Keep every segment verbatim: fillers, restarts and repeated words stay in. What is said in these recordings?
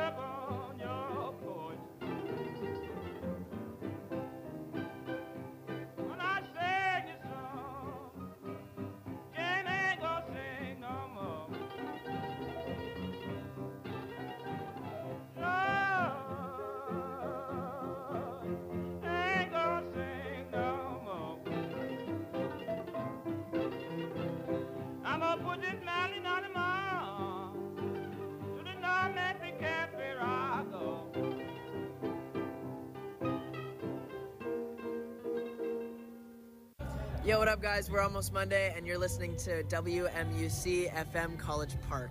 up on your porch. When I sing your song, Jane ain't gonna sing no more. George ain't gonna sing no more. I'm gonna put this mountain on the mall to the North Memphis Cafe where I go. Yo, what up, guys? We're almost Monday, and you're listening to W M U C F M College Park.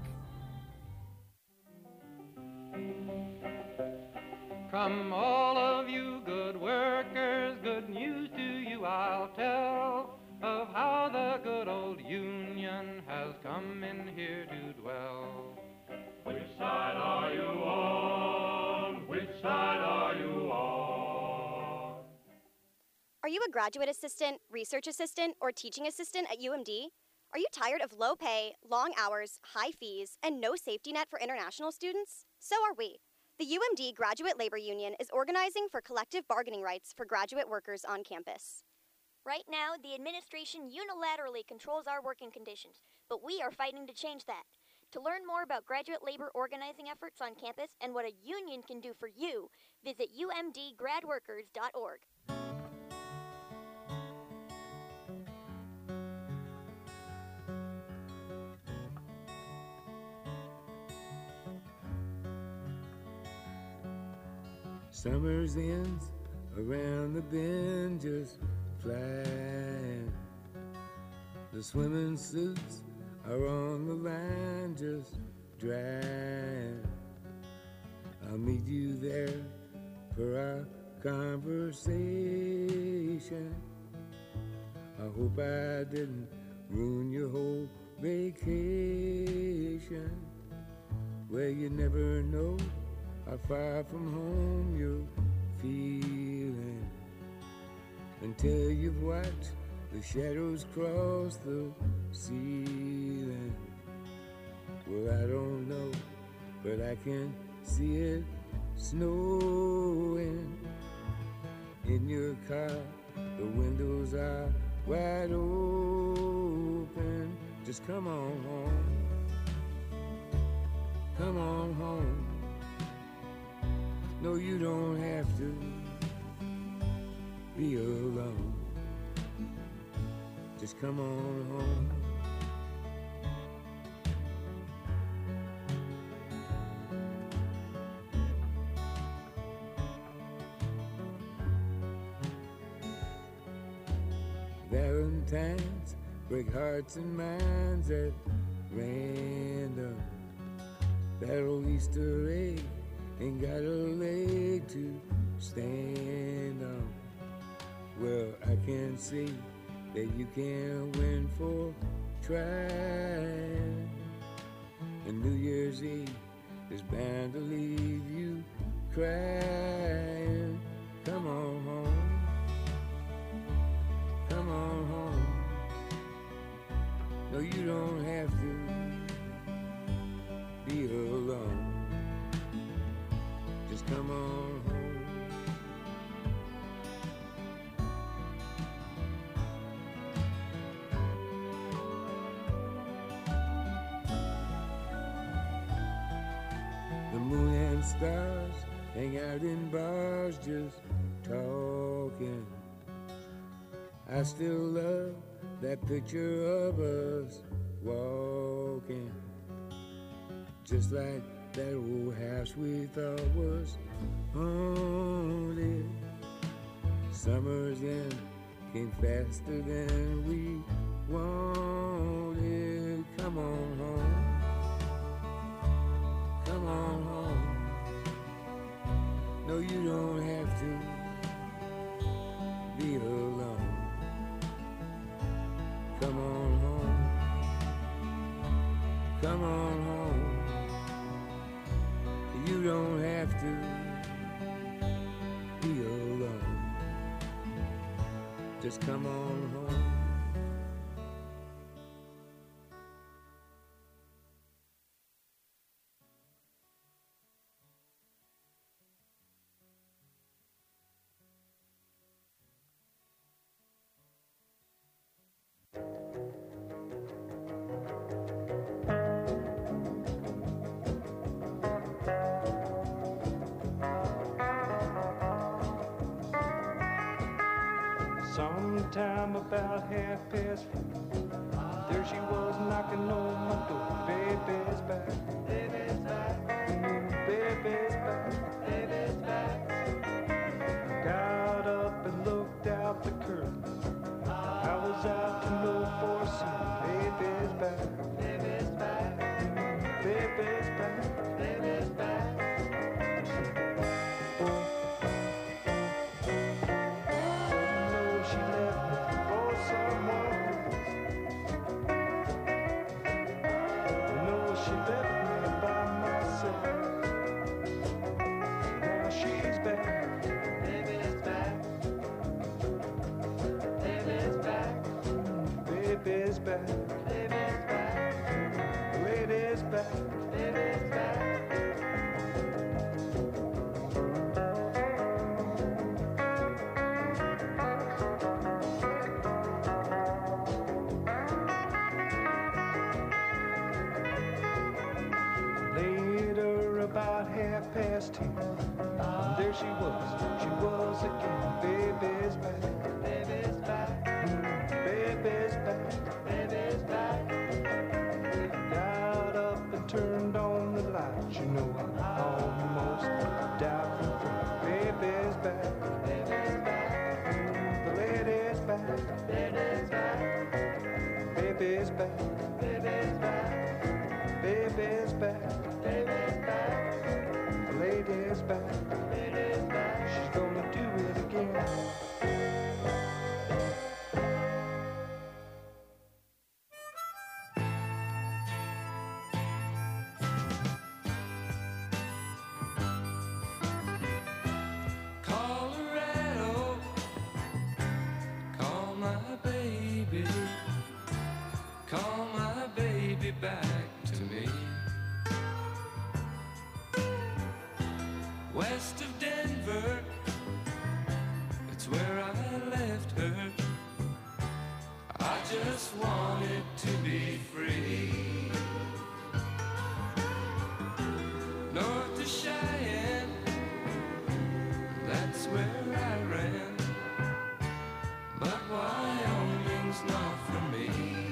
Come all of you good workers, good news to you I'll tell of how the good old Union has come in here to dwell. Which side are you on? Which side are you on? Are you a graduate assistant, research assistant, or teaching assistant at U M D? Are you tired of low pay, long hours, high fees, and no safety net for international students? So are we. The U M D Graduate Labor Union is organizing for collective bargaining rights for graduate workers on campus. Right now, the administration unilaterally controls our working conditions, but we are fighting to change that. To learn more about graduate labor organizing efforts on campus and what a union can do for you, visit u m d grad workers dot org. Summer's ends around the bend just flying. The swimming suits are on the line just drying. I'll meet you there for our conversation. I hope I didn't ruin your whole vacation. Well, you never know how far from home you're feeling until you've watched the shadows cross the ceiling. Well, I don't know, but I can see it snowing. In your car, the windows are wide open. Just come on home. Come on home. No, you don't have to be alone. Just come on home. Valentines break hearts and minds at random. That old Easter egg ain't got a leg to stand on. Well, I can see that you can't win for trying. And New Year's Eve is bound to leave you crying. Come on home. Come on home. No, you don't have to be alone. Just come on home. The moon and stars hang out in bars just talking. I still love that picture of us walking, just like that old house we thought was haunted. Summer's end came faster than we wanted. Come on home. Come on home. No, you don't have to be alone. Come on home. Come on home. You don't have to be alone. Just come on home. sometime about half past four. There she was knocking on my door. Baby's back. Baby's back. Mm, baby's back. Baby's back. Got up and looked out the curtain. I was out to know for some. Baby's back. Baby's back. Mm, baby's back. Baby's back. Baby's back, baby's back, lady's back, baby's back. Later, about half past ten, there she was, she was again. Baby's back, baby's back, baby's back, baby's back. Got up and turned on the lights. You know I almost died from fright. Baby's back, baby's back, the lady's back, lady's back, baby's back, baby's back, baby's back, baby's back, the lady's back, lady's back. She's gonna do it again. Back to me. West of Denver, it's where I left her. I just wanted to be free. North to Cheyenne, that's where I ran. But Wyoming's not for me.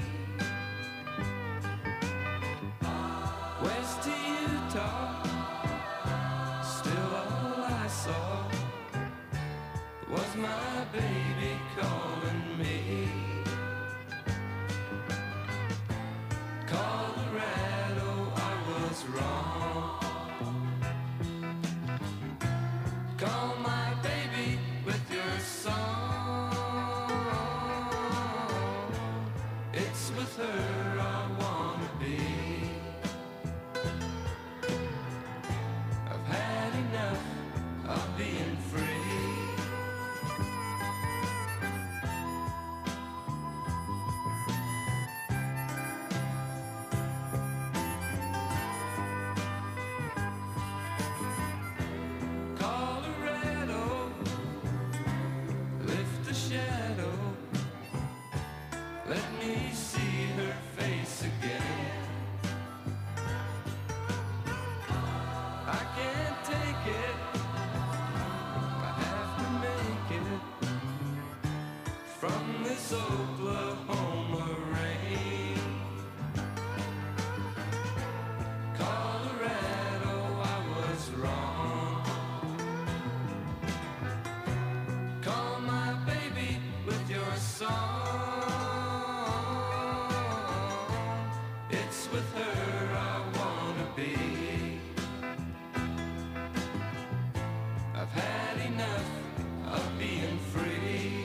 West to Utah, still all I saw was my baby calling me. Colorado, I was wrong. Call my baby with your song. It's with her I wanna be. Of being free. Colorado, lift the shadow. Let me see her face again. I can't take it. From this Oklahoma rain. Colorado, I was wrong. Call my baby with your song. It's with her I wanna be. I've had enough of being free.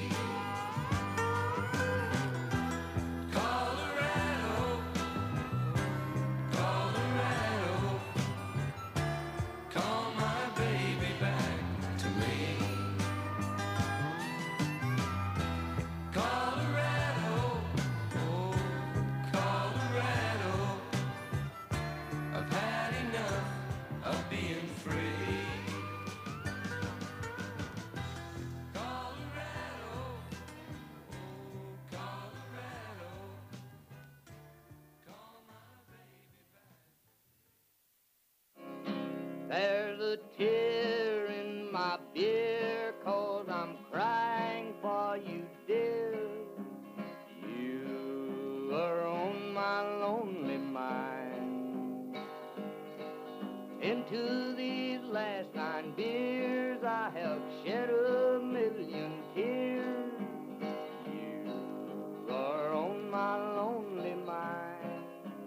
There's a tear in my beer 'cause I'm crying for you, dear. Into these last nine beers I have shed a million tears. You are on my lonely mind.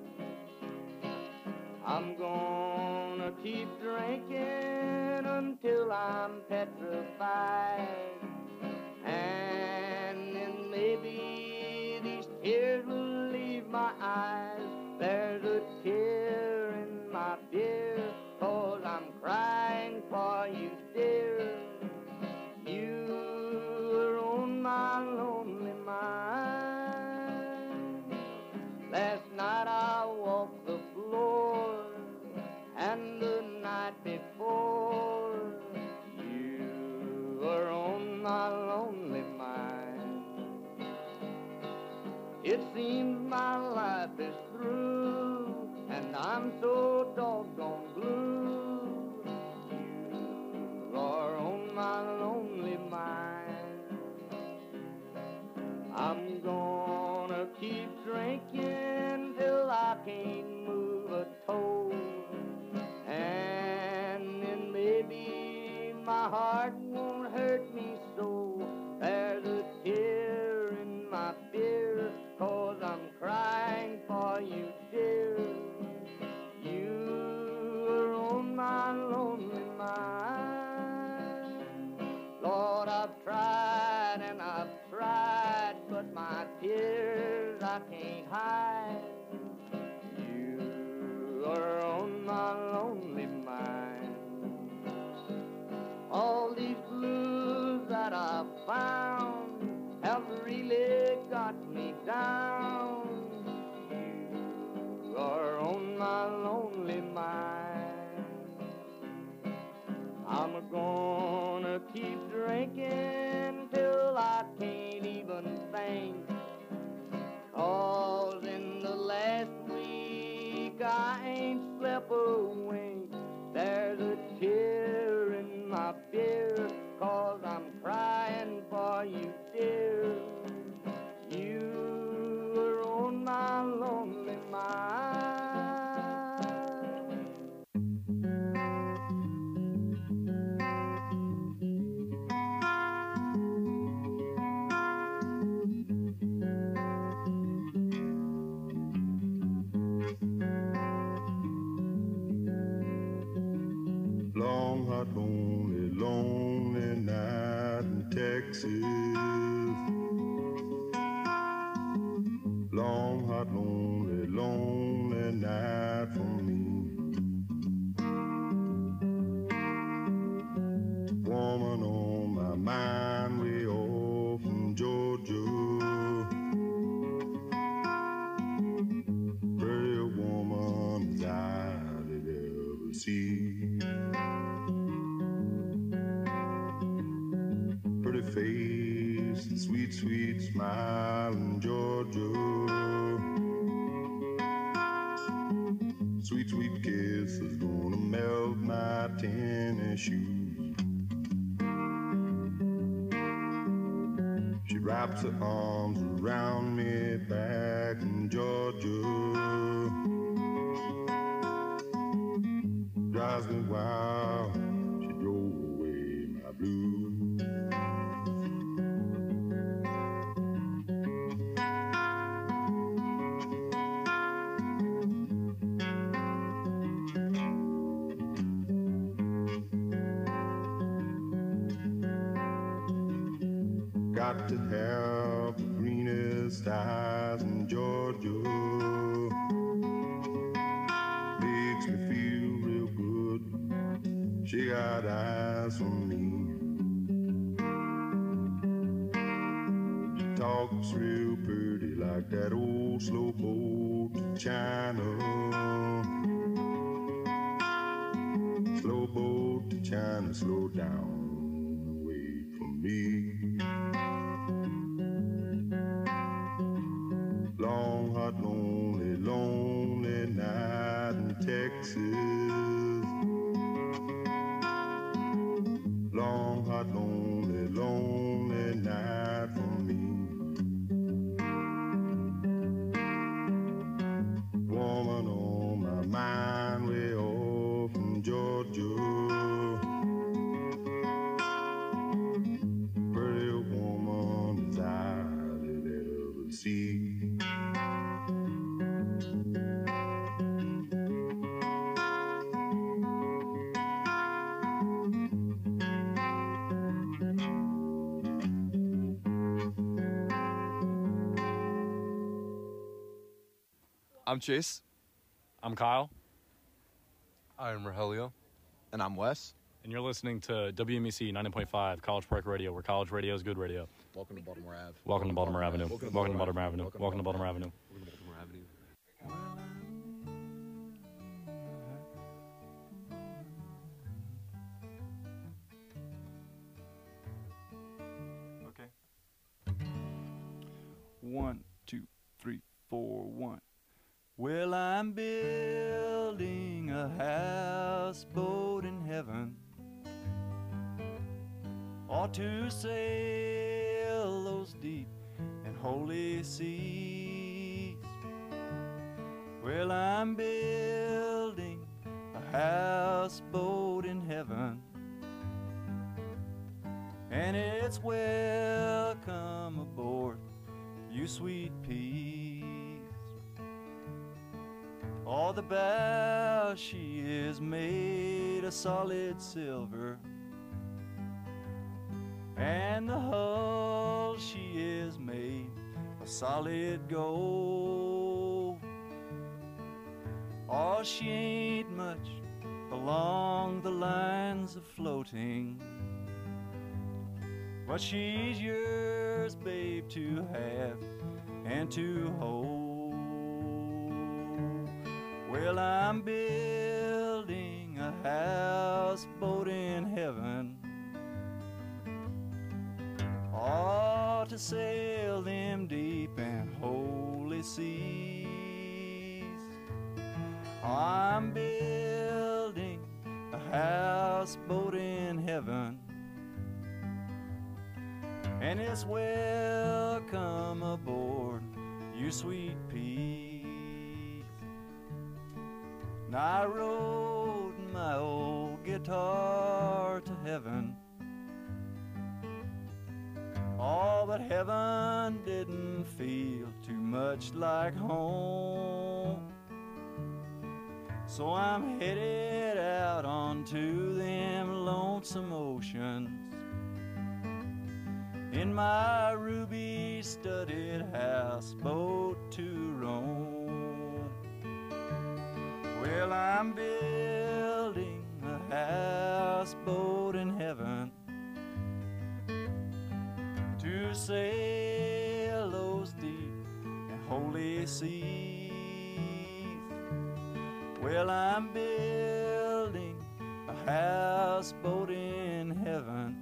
I'm gonna keep drinking until I'm petrified. And then maybe these tears will leave my eyes. There's a tear in my beer, 'cause I'm crying for you, dear. You are on my lonely mind. Last night I walked the floor, and the night before. You are on my lonely mind. It seems my life is through, and I'm so doggone blue. You are on my lonely mind. I'm gonna keep drinking till I can't move a toe. And then maybe my heart won't hurt me so. There's a tear in my beer, 'cause I'm crying for you, dear. You are on my lonely mind. Lord, I've tried and I've tried, but my tears I can't hide. You are on my lonely mind. All these blues that I've found have really got me down. You are on my lonely mind. I'm gonna keep drinking till I can't even think. 'Cause in the last week I ain't slept a wink. There's a tear in my beer, 'cause I'm crying for you, dear. You are on my lonely mind. Long, hot, lonely, lonely night in Texas. Long, hot, lonely, lonely night for me. Woman on my mind way off from Georgia. Pretty woman as I did ever see. Pretty face and sweet, sweet smile in Georgia. Sweet, sweet kiss is gonna melt my tennis shoes. She wraps her arms around me back in Georgia. Drives me wild, she drove away my blues. Got to have the greenest eyes in Georgia. Makes me feel real good. She got eyes for me. She talks real pretty like that old slow boat to China. Slow boat to China, slow down, wait for me. Long, hot, lonely, lonely night in Texas. Long, hot, lonely, lonely night for me. Woman on my mind way off from Georgia. I'm Chase. I'm Kyle. I'm Rogelio. And I'm Wes. And you're listening to W M E C ninety point five College Park Radio, where college radio is good radio. Welcome to Baltimore Ave. Welcome to Baltimore Avenue. Welcome to Baltimore Avenue. Welcome to Baltimore Avenue. Welcome to Baltimore Avenue. Okay. One, two, three, four, one. Well, I'm building a houseboat in heaven, ought to sail those deep and holy seas. Well, I'm building a houseboat in heaven, and it's welcome aboard, you sweet peas. All the bow she is made of solid silver, and the hull she is made of solid gold. Oh, she ain't much along the lines of floating, but she's yours, babe, to have and to hold. Well, I'm building a houseboat in heaven, ought to sail them deep and holy seas. I'm building a houseboat in heaven, and it's welcome aboard, you sweet peas. Now I rode my old guitar to heaven, oh, but heaven didn't feel too much like home. So I'm headed out onto them lonesome oceans in my ruby-studded houseboat to roam. Well, I'm building a houseboat in heaven to sail those deep and holy seas. Well, I'm building a houseboat in heaven,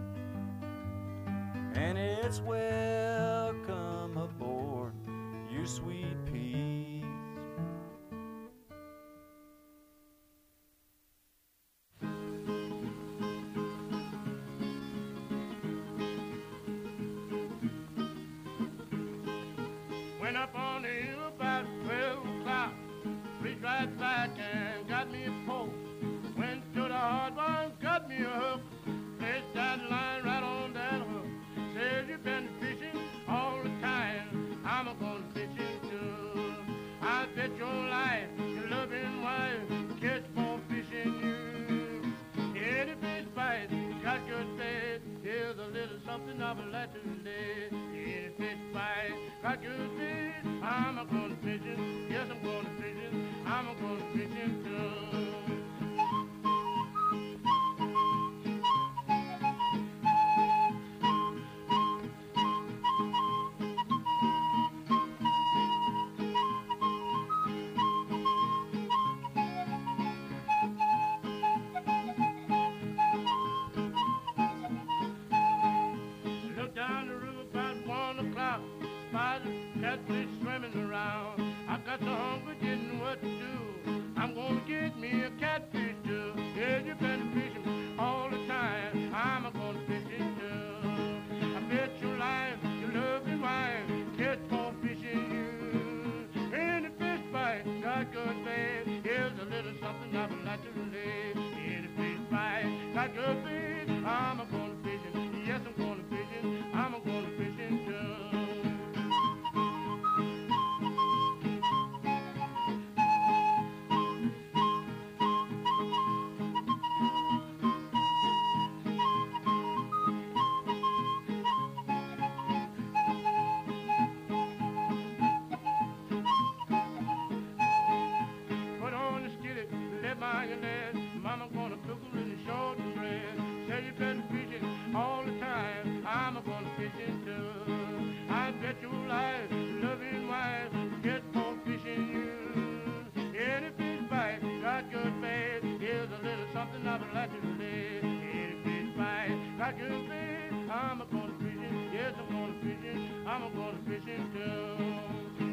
and it's welcome aboard, you sweet peas. Went up on the hill about twelve o'clock, reached right back and got me a pole. Went to the hard one, got me a hook, placed that line right on that hook. Said you've been fishing all the time, I'm a gonna fishing too. I bet your life, your loving wife, catch more fishing you. Any fish bite, got good bait, here's a little something I would like to lay. Any fish bite, got good bait, I'm a gonna fishing, yes I'm gonna fishing, I'm a gonna fishing too. Catfish swimming around. I got so hungry, didn't know what to do. I'm gonna get me a catfish too. Yeah, you've been fishing all the time, I'm a gonna fish it too. I bet your life, your loving wife, catch more fishing you. Any fish bite, got good bait. Here's a little something I would like to relate. Any fish bite, got good bait. I'm a gonna fish it. Yes, I'm gonna fish it. I'm a gonna fish it too. got to say, hey, fish fry, got to say, I'm a going fishing, yes, I'm going fishing, I'm a going fishing too.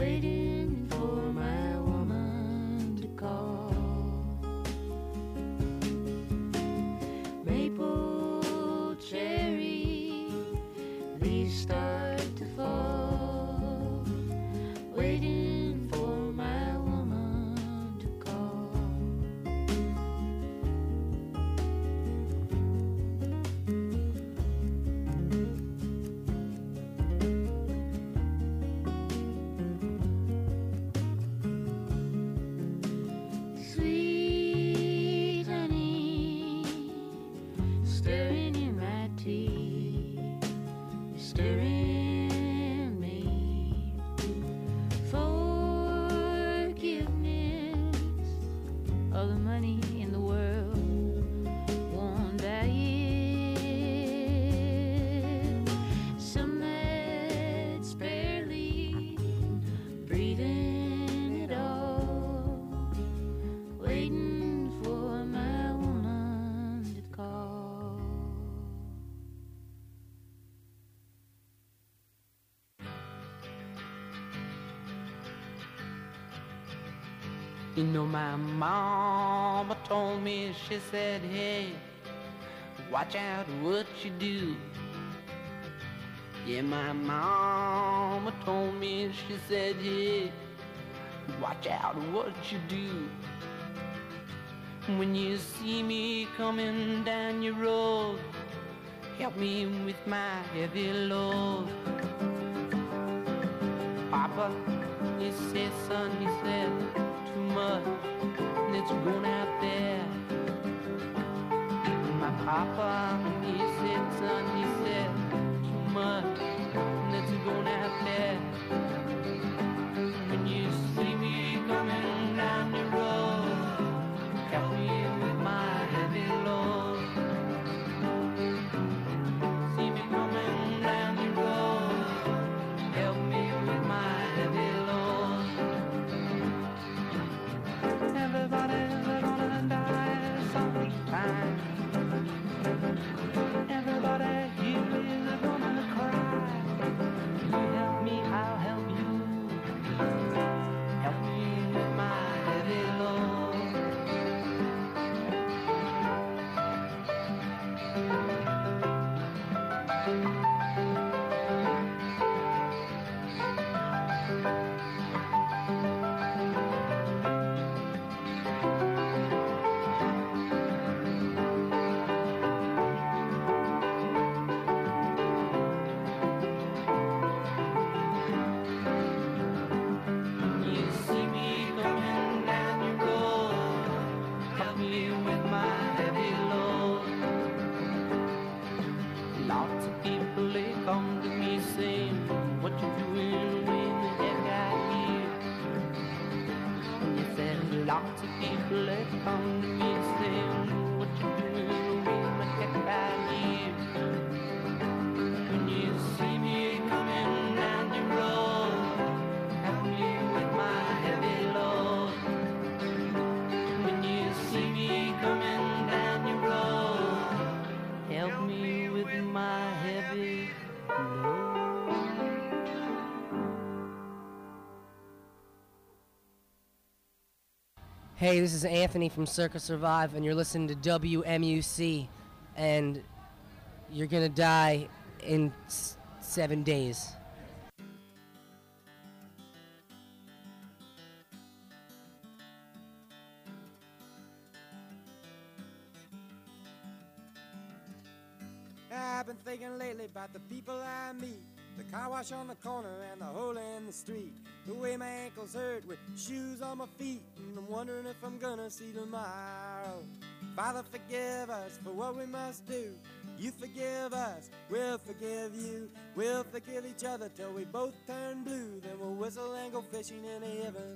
waiting for my woman to call. Maple, cherry, leaves start to fall, waiting for my woman to call. Sweet honey, stirring in my tea, stirring me. Forgiveness, all the money in the world won't buy it. Some that's barely breathing it all, waiting for my woman to call. You know, my mama told me, she said, hey, watch out what you do. Yeah, my mama told me, she said, hey, watch out what you do. When you see me coming down your road, help me with my heavy load. Papa, he said, son, he said, too much, and it's going out there. My papa, he said, son, he said, too much, and it's going out there. When you see me coming down the road, help me with my heavy load. See me coming down the road, help me with my heavy load. Everybody's gonna die sometime. Everybody here is gonna cry. You help me, I'll help you. Help me with my heavy load. You see me coming down your road, help me with my heavy load. Lots of people, they come to me saying, what you doing when the heck got here? He said, lots of people, they come to me saying, what you doing when the heck got here? When you see me coming down the road, help me with my heavy load. When you see me coming down the road, help me with my heavy load. Hey, this is Anthony from Circa Survive, and you're listening to W M U C, and you're gonna die in s- seven days. I've been thinking lately about the people I meet, the car wash on the corner and the hole in the street, the way my ankles hurt with shoes on my feet, and I'm wondering if I'm gonna see tomorrow. Father, forgive us for what we must do. You forgive us, we'll forgive you. We'll forgive each other till we both turn blue. Then we'll whistle and go fishing in heaven.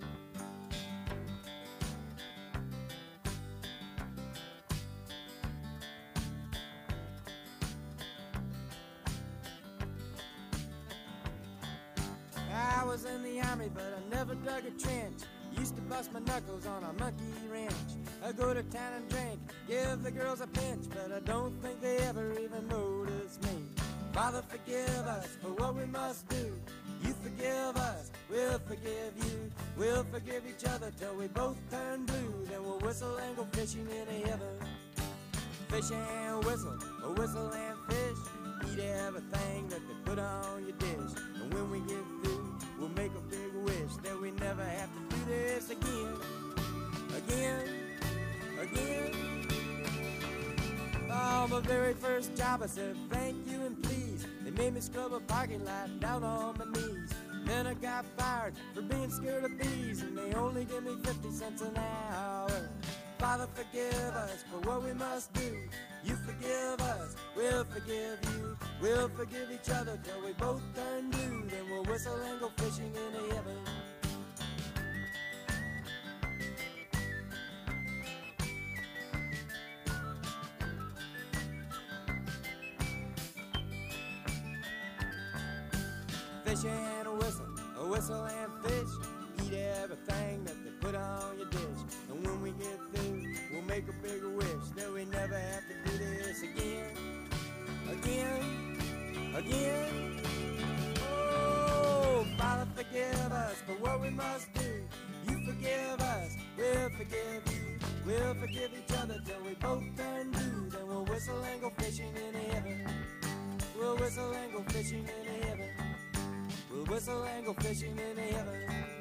I was in the army, but I never dug a trench. Used to bust my knuckles on a monkey wrench. I go to town and drink, give the girls a pinch, but I don't think they ever even notice me. Father, forgive us for what we must do. You forgive us, we'll forgive forgive each other till we both turn blue. Then we'll whistle and go fishing in heaven. Fish and whistle, or whistle and fish. Eat everything that they put on your dish. And when we get through, we'll make a big wish that we never have to do this again. Again, again. Oh, my very first job I said thank you and please. They made me scrub a parking lot down on my knees. Then I got fired for being scared of bees, and they only give me fifty cents an hour. Father, forgive us for what we must do. You forgive us, we'll forgive you. We'll forgive each other till we both turn blue. Then we'll whistle and go fishing in heaven. Fish and a whistle, a whistle and fish. Eat everything that they put on your dish. And when we get through, we'll make a bigger wish that we never have to do this again. Again, again. Oh, Father, forgive us for what we must do. You forgive us, we'll forgive you. We'll forgive each other till we both turn blue. Then we'll whistle and go fishing in heaven. We'll whistle and go fishing in heaven. We'll whistle and go fishing in heaven.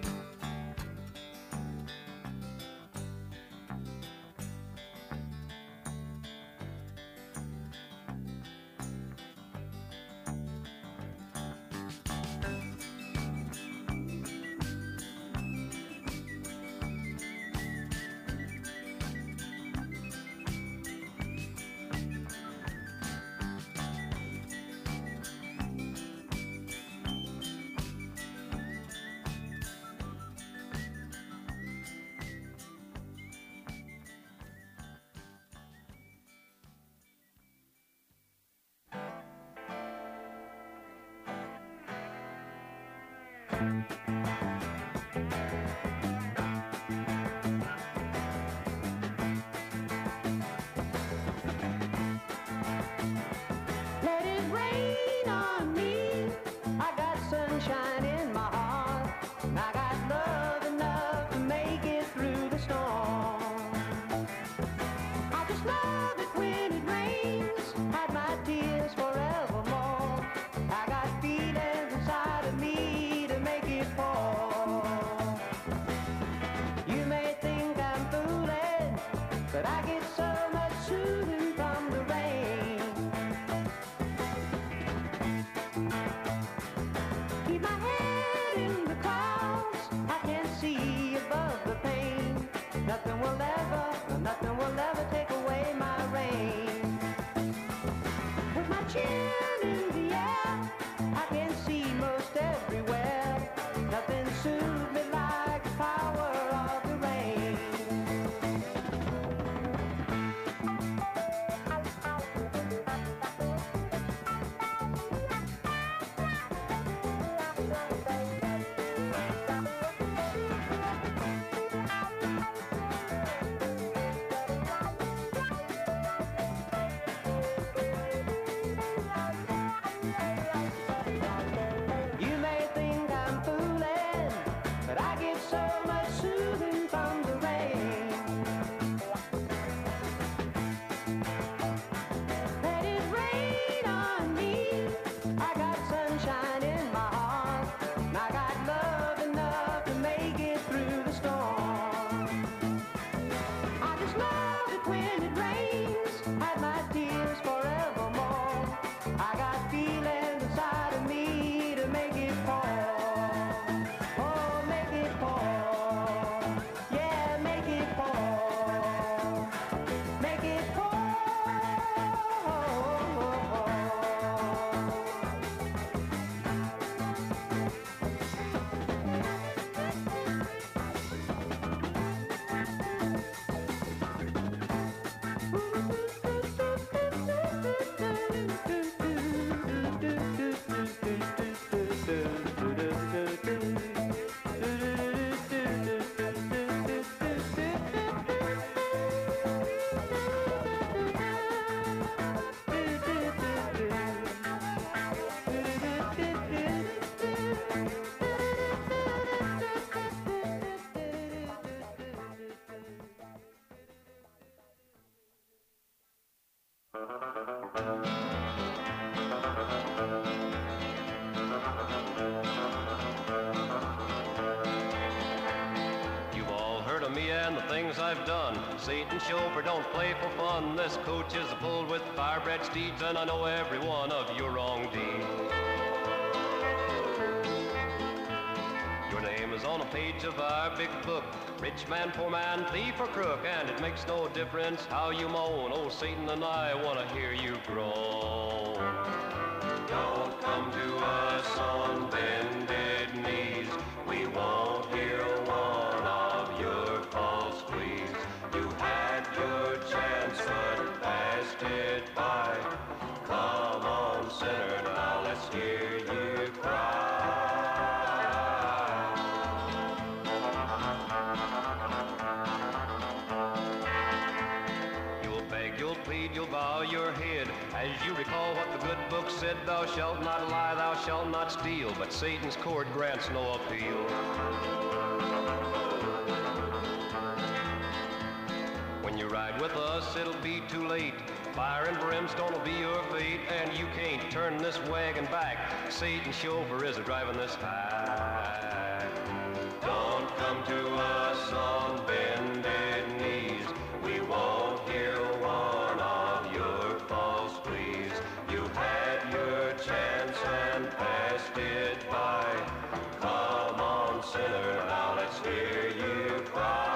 Let it rain on me. I got sunshine in my heart. I got love enough to make it through the storm. I just love it when it rains. Hide my tears forevermore. I got feelings inside of me to make it fall. things I've done. Satan chauffeur don't play for fun. This coach is pulled with fire-bred steeds, and I know every one of your wrong deeds. Your name is on a page of our big book. Rich man, poor man, thief or crook, and it makes no difference how you moan. Oh, Satan and I want to hear you groan. Don't come to us on bended knees. We won't hear one of your false pleas. You had your chance but passed it by. Come on, sinner, now let's hear you cry. You'll bow your head as you recall what the good book said. Thou shalt not lie, thou shalt not steal, but Satan's court grants no appeal. When you ride with us, it'll be too late. Fire and brimstone will be your fate, and you can't turn this wagon back. Satan's chauffeur is driving this hack. Don't come to us on bended knees. We won't hear one of your false pleas. You had your chance and passed it by. Come on, sinner, now let's hear you cry.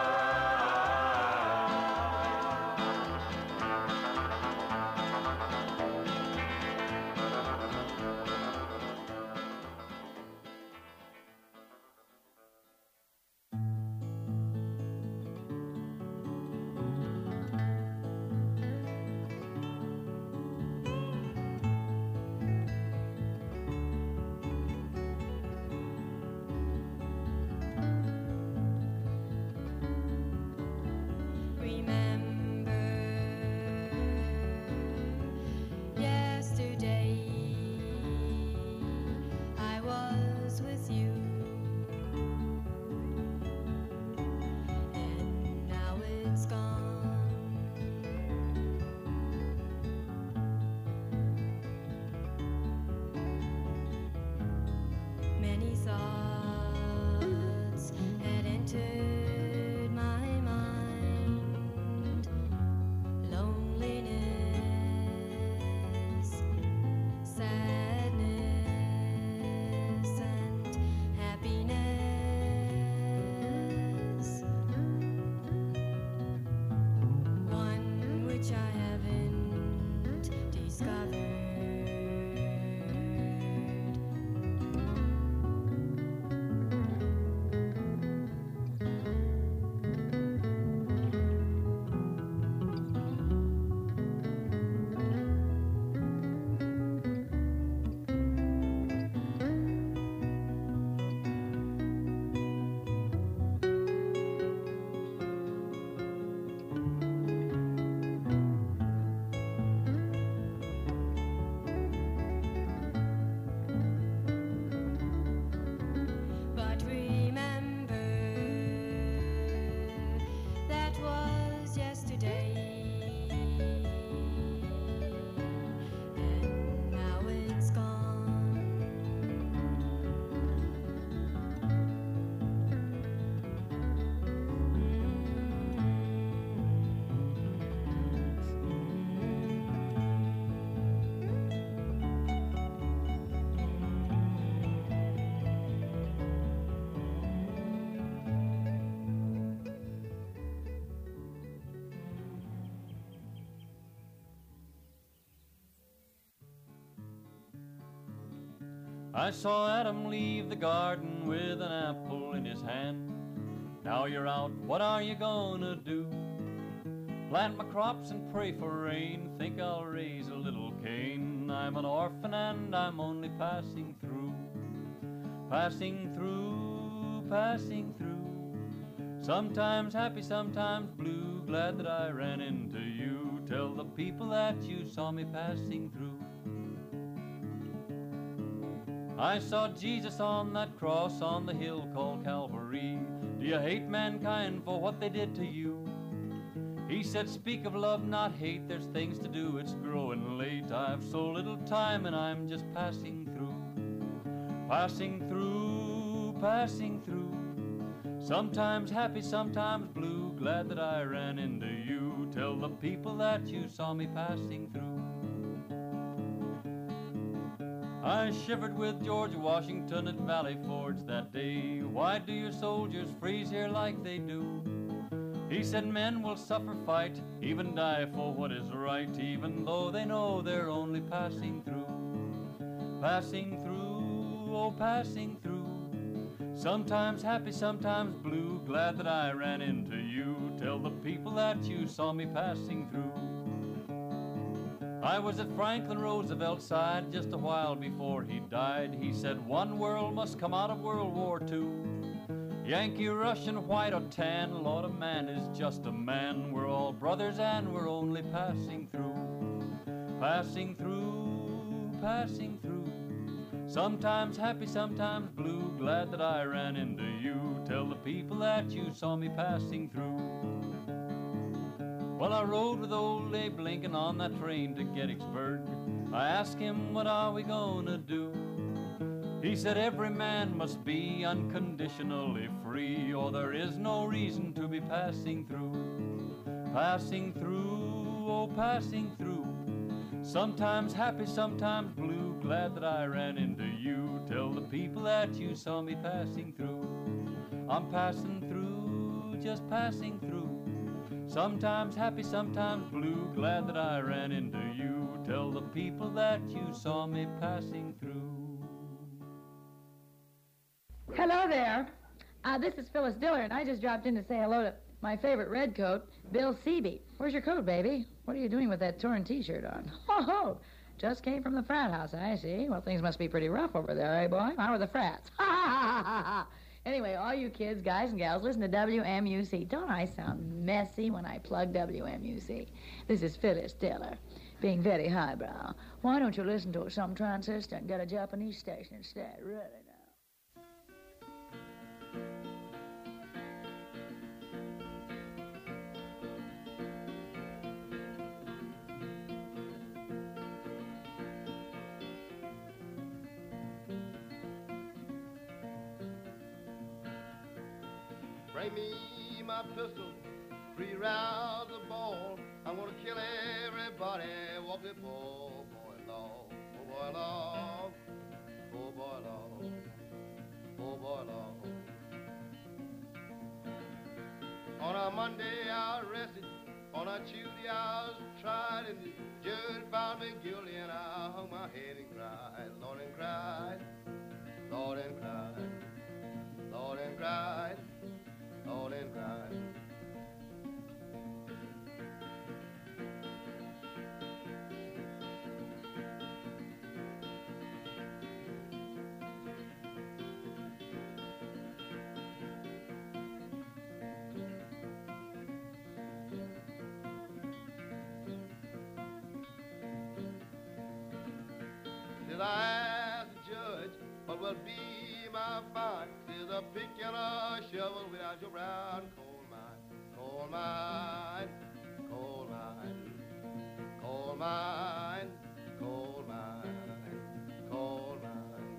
I saw Adam leave the garden with an apple in his hand. Now you're out, what are you gonna do? Plant my crops and pray for rain, think I'll raise a little cane. I'm an orphan and I'm only passing through, passing through, passing through. Sometimes happy, sometimes blue, glad that I ran into you. Tell the people that you saw me passing through. I saw Jesus on that cross on the hill called Calvary. Do you hate mankind for what they did to you? He said, speak of love, not hate. There's things to do, it's growing late. I've so little time and I'm just passing through, passing through, passing through. Sometimes happy, sometimes blue, glad that I ran into you. Tell the people that you saw me passing through. I shivered with George Washington at Valley Forge that day. Why do your soldiers freeze here like they do? He said men will suffer fight, even die for what is right, even though they know they're only passing through. Passing through, oh passing through. Sometimes happy, sometimes blue. Glad that I ran into you. Tell the people that you saw me passing through. I was at Franklin Roosevelt's side just a while before he died. He said one world must come out of World War Two. Yankee, Russian, white or tan, Lord, a man is just a man. We're all brothers and we're only passing through. Passing through, passing through. Sometimes happy, sometimes blue. Glad that I ran into you. Tell the people that you saw me passing through. Well, I rode with old Abe Lincoln on that train to Gettysburg. I asked him, what are we gonna do? He said, every man must be unconditionally free, or there is no reason to be passing through. Passing through, oh, passing through. Sometimes happy, sometimes blue. Glad that I ran into you. Tell the people that you saw me passing through. I'm passing through, just passing through. Sometimes happy, sometimes blue. Glad that I ran into you. Tell the people that you saw me passing through. Hello there. Uh, this is Phyllis Diller, and I just dropped in to say hello to my favorite redcoat, Bill Seeby. Where's your coat, baby? What are you doing with that torn T-shirt on? Oh, ho! Just came from the frat house, I see. Well, things must be pretty rough over there, eh, boy? How are the frats? Ha, ha, ha, ha, ha. Anyway, all you kids, guys and gals, listen to W M U C. Don't I sound messy when I plug W M U C? This is Phyllis Diller, being very highbrow. Why don't you listen to some transistor and get a Japanese station instead? Really now. Bring me my pistol, three rounds of ball. I'm gonna kill everybody, walk the poor boy long, poor boy long, poor boy long, poor boy long. On a Monday I was arrested, on a Tuesday I was tried, and the judge found me guilty, and I hung my head and cried, Lord, and cried, Lord, and cried, Lord, and cried. Lord, and cried. Till I asked the judge what will be my fine. There's a pick and a shovel without your brown coal mine, coal mine, coal mine, coal mine, coal mine, coal mine.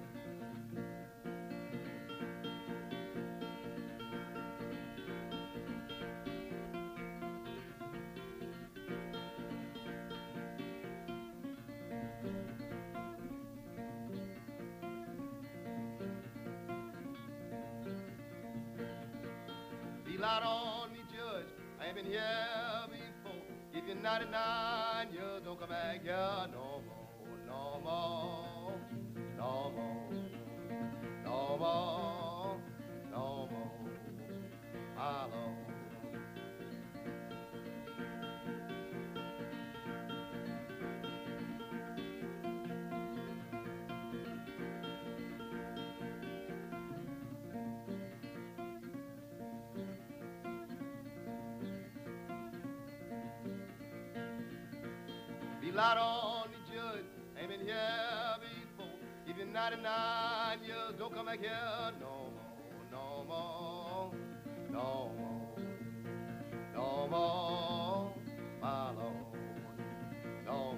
Light on me, Judge, I ain't been here before. If you're ninety-nine years, don't come back here no more, no more, no more, no more, no more, my Lord. Light on the judge, ain't been here before. If you're ninety-nine years, don't come back here no more, no more, no more, no more, my Lord, no more.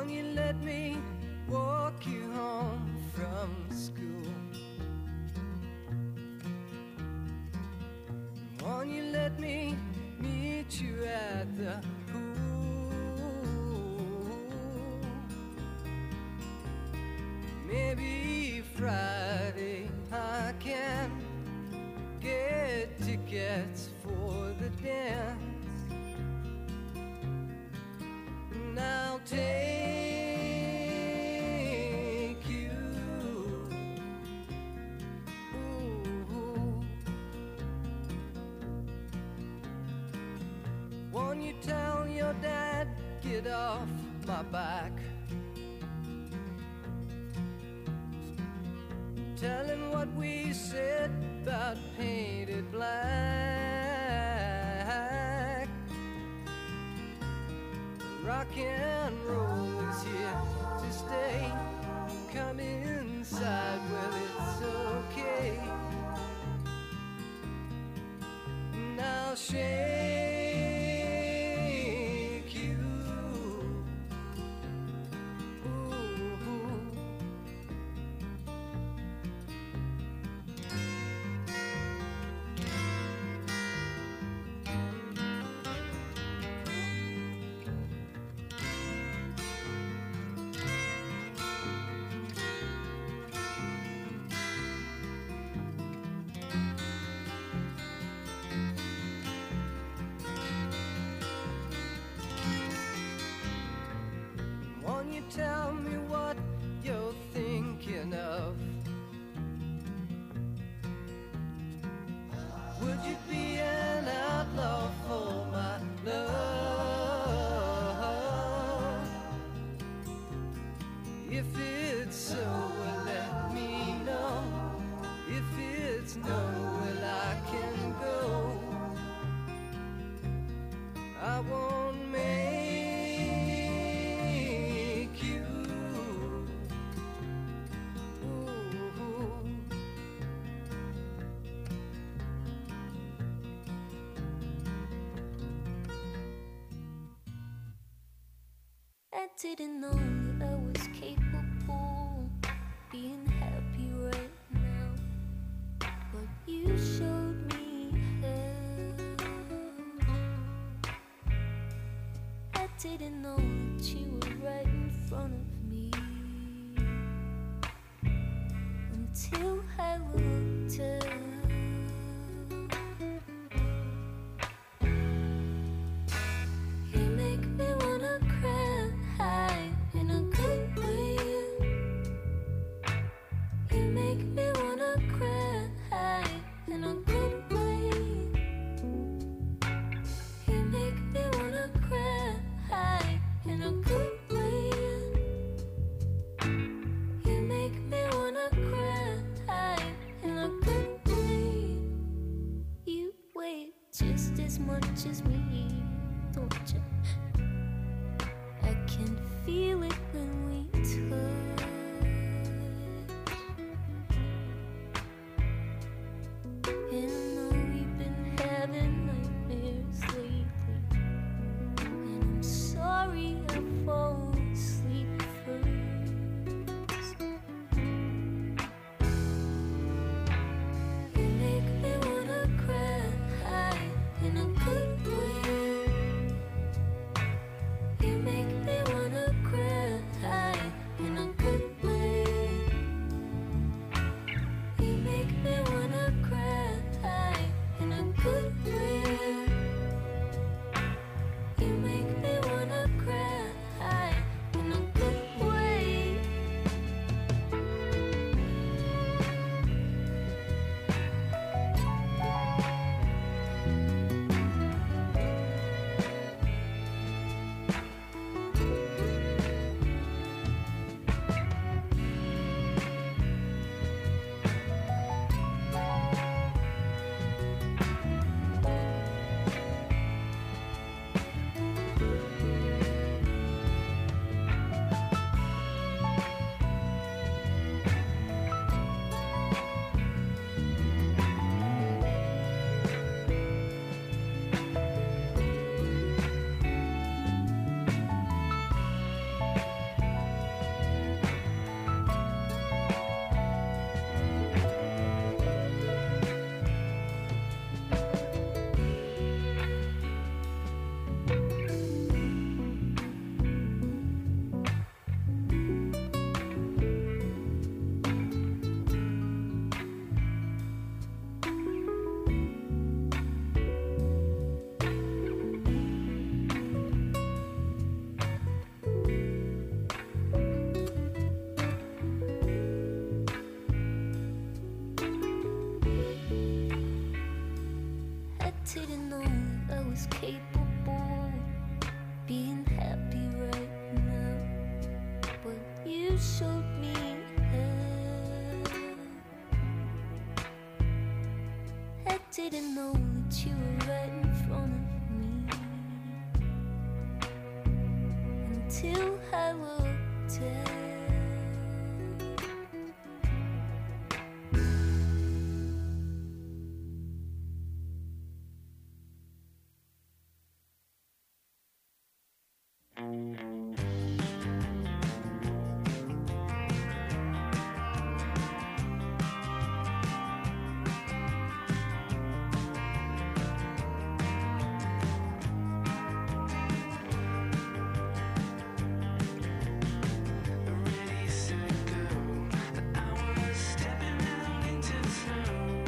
Won't you let me walk you home from school? Won't you let me meet you at the pool? Maybe Friday I can get tickets for the dance. And I'll take you. Ooh. Won't you tell your dad, get off my back? Tell him what we said about painted black. Rock and roll is here to stay. Come inside, well, it's okay. And I'll shake you. Ooh. Won't you tell me what you're thinking of? Would you be an outlaw for my love? If it's so, well, let me know. If it's no, well, I can go. I won't make you. Ooh. I didn't know that I was capable of being happy right now, but you showed me how. I didn't know that you were right in front of me until I looked up. You make me wanna cry in a good way. You make me wanna cry in a good way. You make me wanna cry in a good way. You make me wanna cry in a good way. You weigh just as much as me, don't you? I can feel it when we touch. And I know we've been having nightmares lately, and I'm sorry I fall asleep first. You make me wanna cry in a good way. You make me wanna cry you showed me how. I didn't know that you were writing